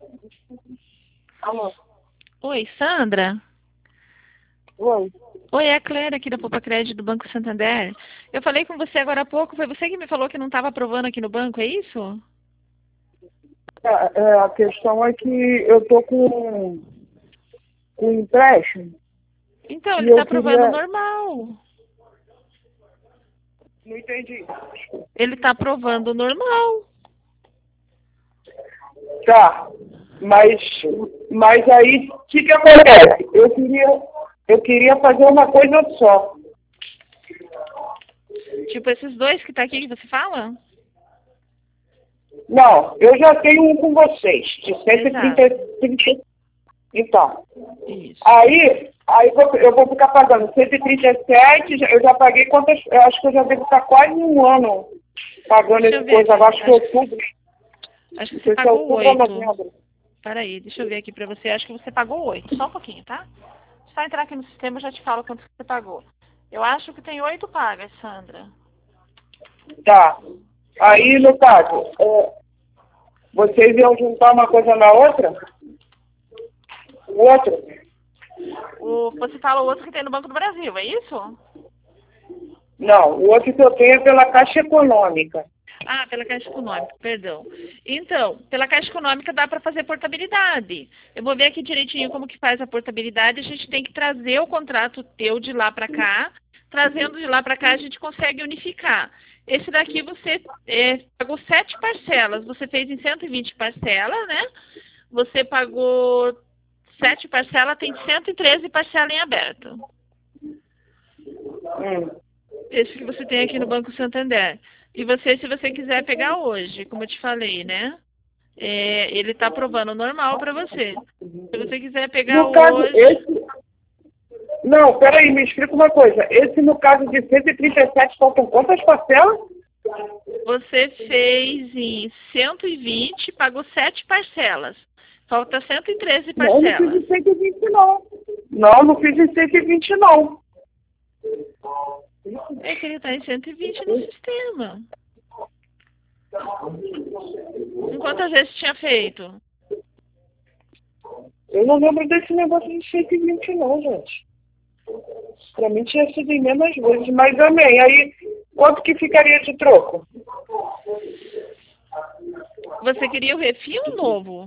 Alô? Oi, Sandra? Oi. Oi, é a Cléria aqui da Poupa Crédito do Banco Santander. Eu falei com você agora há pouco, foi você que me falou que não estava aprovando aqui no banco, é isso? A questão é que eu tô com empréstimo Então, e ele está eu aprovando queria... normal. Não entendi. Ele está aprovando normal. Tá, mas aí o que acontece? Eu queria fazer uma coisa só. Tipo, esses dois que tá aqui que você fala? Não, eu já tenho um com vocês, de Exato. 130. Então, Isso. aí eu vou ficar pagando 137, eu já paguei quantas, eu acho que eu já devo estar quase um ano pagando Deixa eu essa ver coisa, aqui. eu acho que outubro, Acho que não você sei se é pagou outubro ou 8. novembro. Peraí, deixa eu ver aqui pra você. Acho que você pagou 8. Só um pouquinho, tá? Só entrar aqui no sistema eu já te falo quanto você pagou. Eu acho que tem 8 pagas, Sandra. Tá, aí no caso, vocês iam juntar uma coisa na outra? O outro? Você fala o outro que tem no Banco do Brasil, é isso? Não, o outro que eu tenho é pela Caixa Econômica. Ah, pela Caixa Econômica, perdão. Então, pela Caixa Econômica dá para fazer portabilidade. Eu vou ver aqui direitinho como que faz a portabilidade. A gente tem que trazer o contrato teu de lá para cá. Trazendo de lá para cá, a gente consegue unificar. Esse daqui você pagou 7 parcelas. Você fez em 120 parcelas, né? Você pagou 7 parcelas, tem 113 parcelas em aberto. Esse que você tem aqui no Banco Santander. E você, se você quiser pegar hoje, como eu te falei, né? Ele está aprovando normal para você. Se você quiser pegar No caso, hoje, Não, peraí, me explica uma coisa. Esse, no caso de 137, faltam quantas parcelas? você fez em 120, pagou 7 parcelas. Falta 113 Não, não fiz parcelas. em 120, não. Não fiz em 120, não. É que ele está em 120 no sistema. Em quantas vezes tinha feito? Eu não lembro desse negócio de 120, não, gente. Pra mim tinha sido em menos vezes, mas amém. Aí, quanto que ficaria de troco? Você queria o refil novo?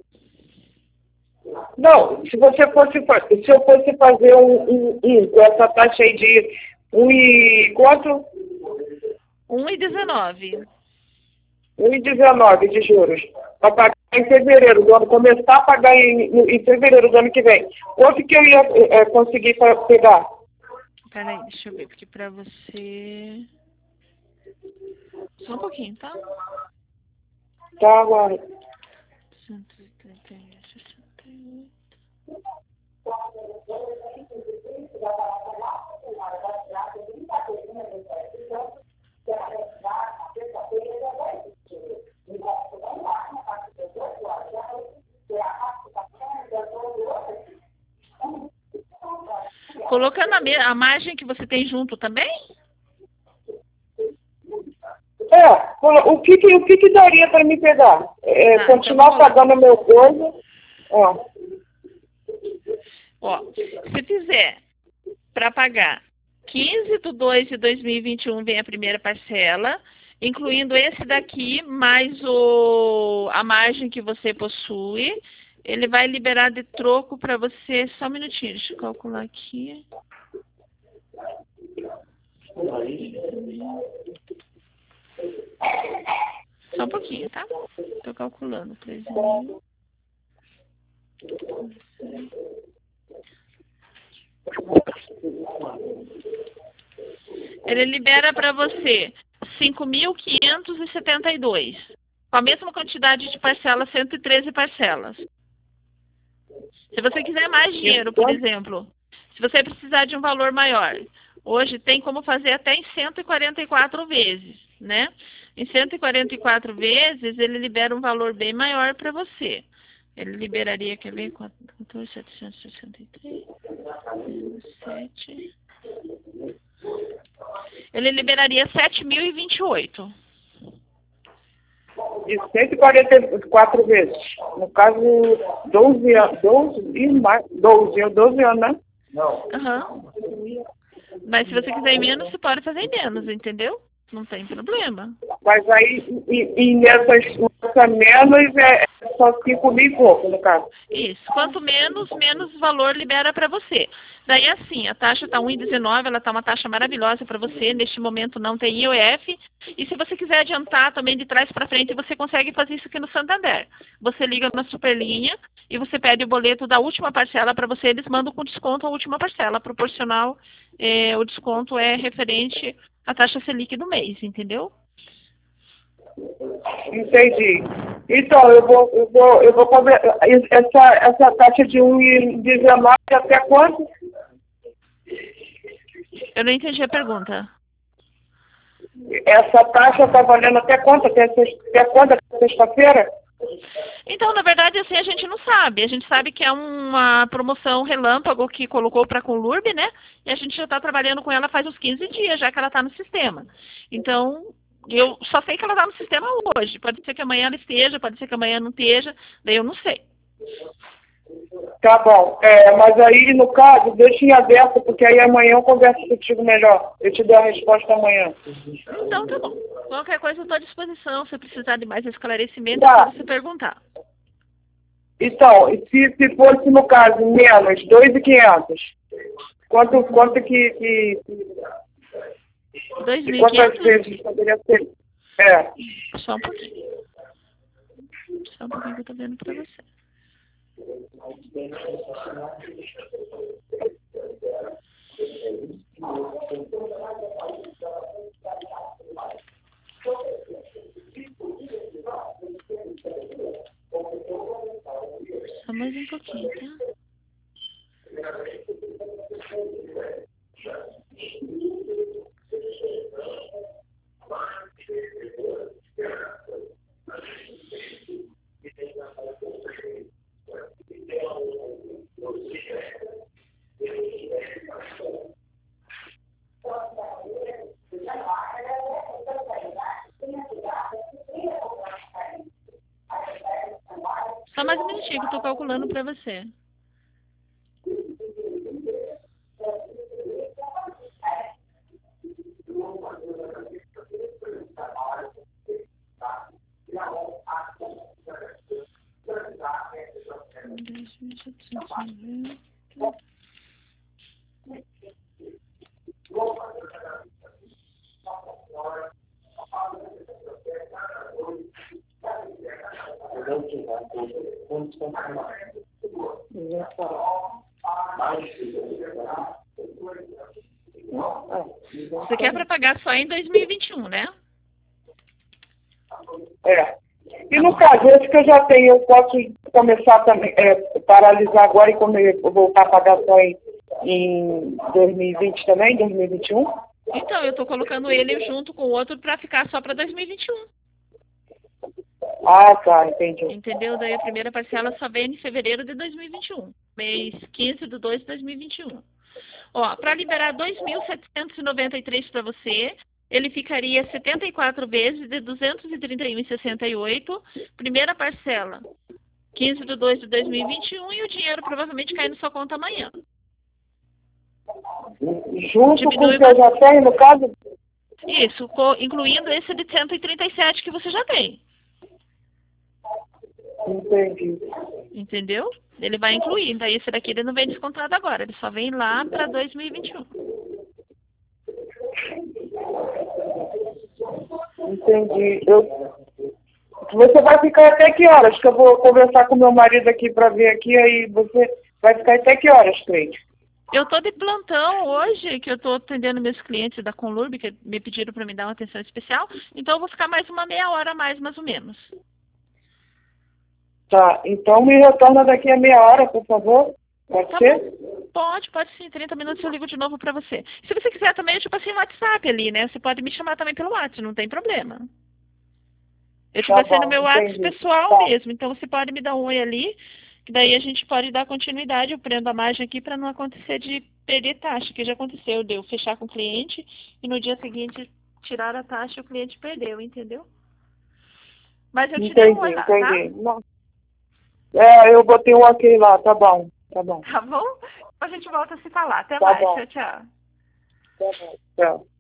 Não, se eu fosse fazer com essa taxa aí de e quanto? 1,19. 1,19 de juros. Para pagar em fevereiro do ano, começar a pagar em fevereiro do ano que vem. Quanto que eu ia conseguir pegar? Peraí, deixa eu ver, porque pra você... Só um pouquinho, tá? Tá, agora. 131, 68. Colocando a margem que você tem junto também? O que daria para me pegar? Tá, então Continuar vamos lá. pagando meu coisa? Ó, Ó, se fizer para pagar 15 de 2 de 2021 vem a primeira parcela, incluindo esse daqui, mais a margem que você possui, ele vai liberar de troco para você, só um minutinho, deixa eu calcular aqui. Só um pouquinho, tá? Tô calculando. 13.000. Ele libera para você 5.572. Com a mesma quantidade de parcelas, 113 parcelas. Se você quiser mais dinheiro, por exemplo, se você precisar de um valor maior, hoje tem como fazer até em 144 vezes, né? Em 144 vezes, ele libera um valor bem maior para você. Ele liberaria, quer ver, 14.763, 7. Ele liberaria 7.028. de 144 vezes. No caso, 12 anos, 12 e mais, 12 anos, né? Aham. Mas se você quiser em menos, você pode fazer em menos, entendeu? Não tem problema. Mas aí, nessa menos, é só 5 mil e pouco, no caso. Isso. Quanto menos, menos valor libera para você. Daí assim, a taxa está 1,19, ela está uma taxa maravilhosa para você. Neste momento não tem IOF. E se você quiser adiantar também de trás para frente, você consegue fazer isso aqui no Santander. Você liga na Superlinha e você pede o boleto da última parcela para você, eles mandam com desconto a última parcela. Proporcional, o desconto é referente à taxa Selic do mês, entendeu? Entendi. Então, eu vou conversar. Essa taxa de 1,19 até quanto? Eu não entendi a pergunta. Essa taxa está valendo até quanto? Até quando? Até sexta-feira? Então, na verdade, assim, a gente não sabe. A gente sabe que é uma promoção relâmpago que colocou para a Conlurb, né? E a gente já está trabalhando com ela faz uns 15 dias, já que ela está no sistema. Então, eu só sei que ela está no sistema hoje. Pode ser que amanhã ela esteja, pode ser que amanhã não esteja, daí eu não sei. Tá bom. Mas aí, no caso, deixa em aberto, porque aí amanhã eu converso contigo melhor. Eu te dou a resposta amanhã. Então, tá bom. Qualquer coisa eu estou à disposição. Se precisar de mais esclarecimento, Tá. é só você perguntar. Então, se fosse, no caso, menos 2.500, quanto que 2.500? quantas vezes poderia ser? Só um pouquinho. Só um pouquinho que eu tô vendo pra você. Só mais um pouquinho, tá? Só mais um minutinho que eu tô calculando pra você. Você quer para pagar só em 2021, né? E no caso, esse que eu já tenho, eu posso começar também, paralisar agora e voltar a pagar só em 2020 também, 2021? Então, eu estou colocando ele junto com o outro para ficar só para 2021. Ah, tá, entendi. Entendeu? Daí a primeira parcela só vem em fevereiro de 2021. Mês 15 de 2 de 2021. Ó, para liberar 2.793 para você, ele ficaria 74 vezes de 231,68. Primeira parcela, 15 de 2 de 2021 e o dinheiro provavelmente cai na sua conta amanhã. Junto com o que eu já tenho, no caso? Isso, incluindo esse de 137 que você já tem. Entendi. Entendeu? Ele vai incluir. Daí esse daqui ele não vem descontado agora. Ele só vem lá para 2021. Entendi. Você vai ficar até que horas? Que eu vou conversar com meu marido aqui para ver aqui. Aí você vai ficar até que horas, Cleide? Eu estou de plantão hoje, que eu estou atendendo meus clientes da Conlurb, que me pediram para me dar uma atenção especial. Então eu vou ficar mais uma meia hora mais ou menos. Tá, então me retorna daqui a meia hora, por favor. Pode ser? Pode sim. 30 minutos eu ligo de novo para você. Se você quiser também, eu te passei um WhatsApp ali, né? Você pode me chamar também pelo WhatsApp, não tem problema. Eu te passei no meu WhatsApp pessoal mesmo, então você pode me dar um oi ali, que daí a gente pode dar continuidade. Eu prendo a margem aqui para não acontecer de perder taxa, que já aconteceu, de eu fechar com o cliente e no dia seguinte tirar a taxa e o cliente perdeu, entendeu? Mas eu te dei um oi lá, entendi. tá? Não. Eu botei um ok lá, tá bom, tá bom. Tá bom? A gente volta a se falar. Até Tá mais. bom. Tchau, tchau. Tá bom. Tchau.